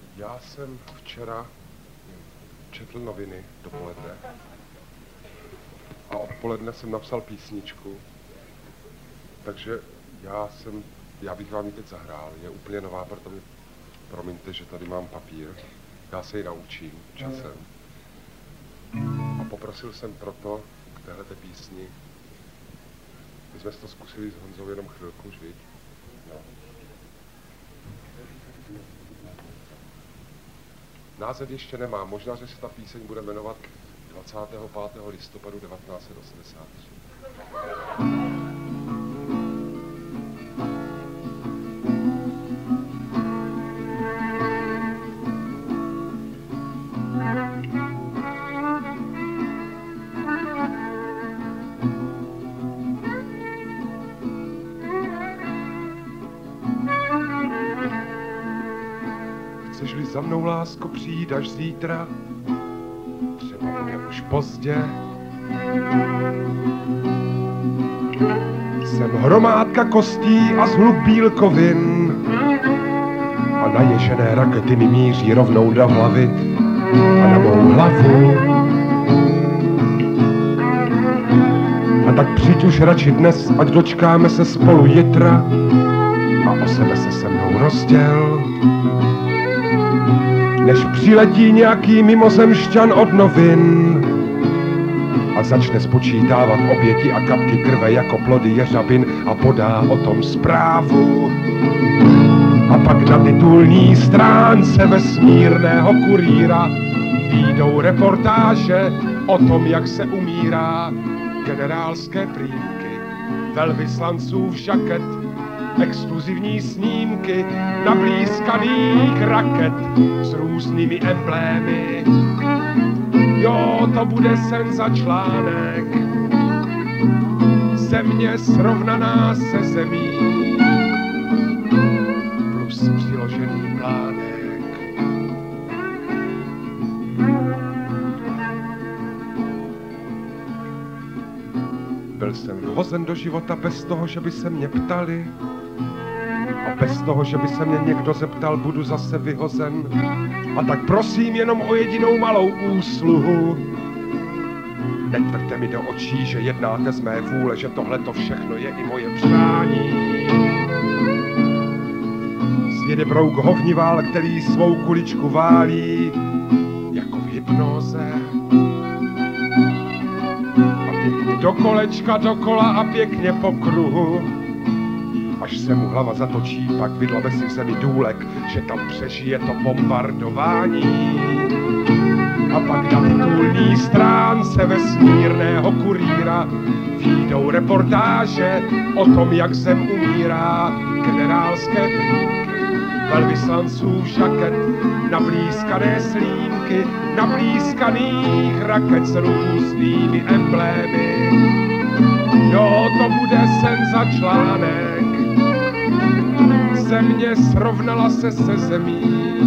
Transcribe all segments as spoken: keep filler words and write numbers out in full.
Já jsem včera četl noviny dopoledne a odpoledne jsem napsal písničku, takže já jsem, já bych vám ji teď zahrál, je úplně nová, proto mi promiňte, že tady mám papír, já se ji naučím časem. A poprosil jsem proto k téhleté písni, my jsme si to zkusili s Honzou jenom chvilku, už viď? No. Název ještě nemá, možná, že se ta píseň bude jmenovat dvacátého pátého listopadu devatenáct set osmdesát tři. Chceš-li za mnou, lásko, přijít až zítra, třeba bude už pozdě. Jsem hromádka kostí a zhluk bílkovin a naježené rakety mi míří rovnou do hlavy a na mou hlavu. A tak přijď už radši dnes, ať dočkáme se spolu jitra a o sebe se se mnou rozděl. Než přiletí nějaký mimozemšťan od novin a začne spočítávat oběti a kapky krve jako plody jeřabin a podá o tom zprávu. A pak na titulní stránce vesmírného kurýra výjdou reportáže o tom, jak se umírá, generálské prýmky, velvyslanců žaket, exkluzivní snímky nablízkaných raket s různými emblémy. Jo, to bude senzačlánek, země srovnaná se zemí, plus přiložený plánek. Byl jsem vhozen do života bez toho, že by se mě ptali, a bez toho, že by se mě někdo zeptal, budu zase vyhozen. A tak prosím jenom o jedinou malou úsluhu. Netvrďte mi do očí, že jednáte z mé vůle, že tohle to všechno je i moje přání. Svět je brouk hovnivál, který svou kuličku válí jako v hypnoze. A pěkně do kolečka, dokola a pěkně po kruhu. Až se mu hlava zatočí, pak vydlabe si v zemi důlek, že tam přežije to bombardování. A pak na titulní stránce vesmírného kurýra výjdou reportáže o tom, jak zem umírá, generálské prýmky, velvyslanců žaket, nablízkané slínky, nablízkaných raket s různými emblémy. Jo, to bude senzačlánek, země srovnala se se zemí,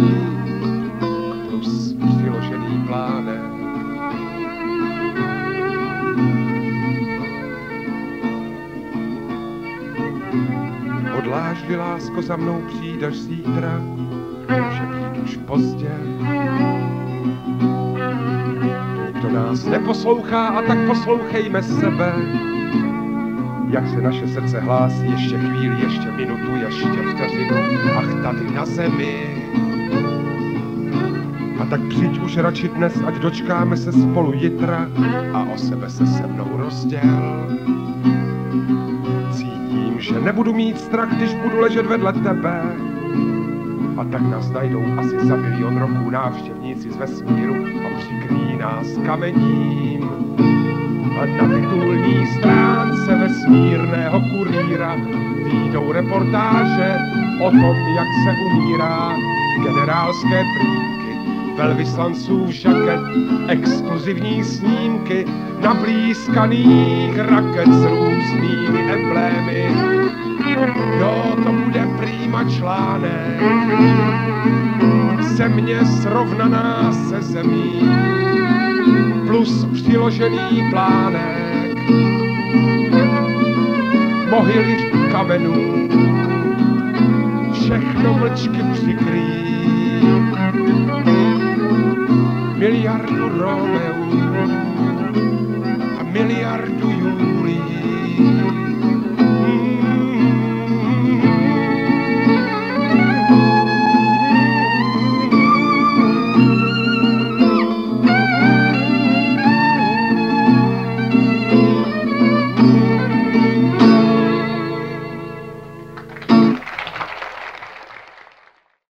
plus přiložený plánek. Hodláš-li, lásko, za mnou přijít až zítra, může být už pozdě. Nikdo nás neposlouchá, a tak poslouchejme sebe. Jak se naše srdce hlásí, ještě chvíli, ještě minutu, ještě vteřinu, ach tady na zemi. A tak přijď už radši dnes, ať dočkáme se spolu jitra a o sebe se se mnou rozděl. Cítím, že nebudu mít strach, když budu ležet vedle tebe. A tak nás najdou asi za milion roků návštěvníci z vesmíru a přikryjí nás kamením. A na titulní stránce vesmírného kurýra výjdou reportáže o tom, jak se umírá, generálské prýmky, velvyslanců žaket, exkluzivní snímky nablízkaných raket s různými emblémy. Jo, to bude prýma článek, země srovnaná se zemí, plus přiložený plánek, mohyly kamenů, všechno vlčky přikryjí. miliardu Romeu a miliardu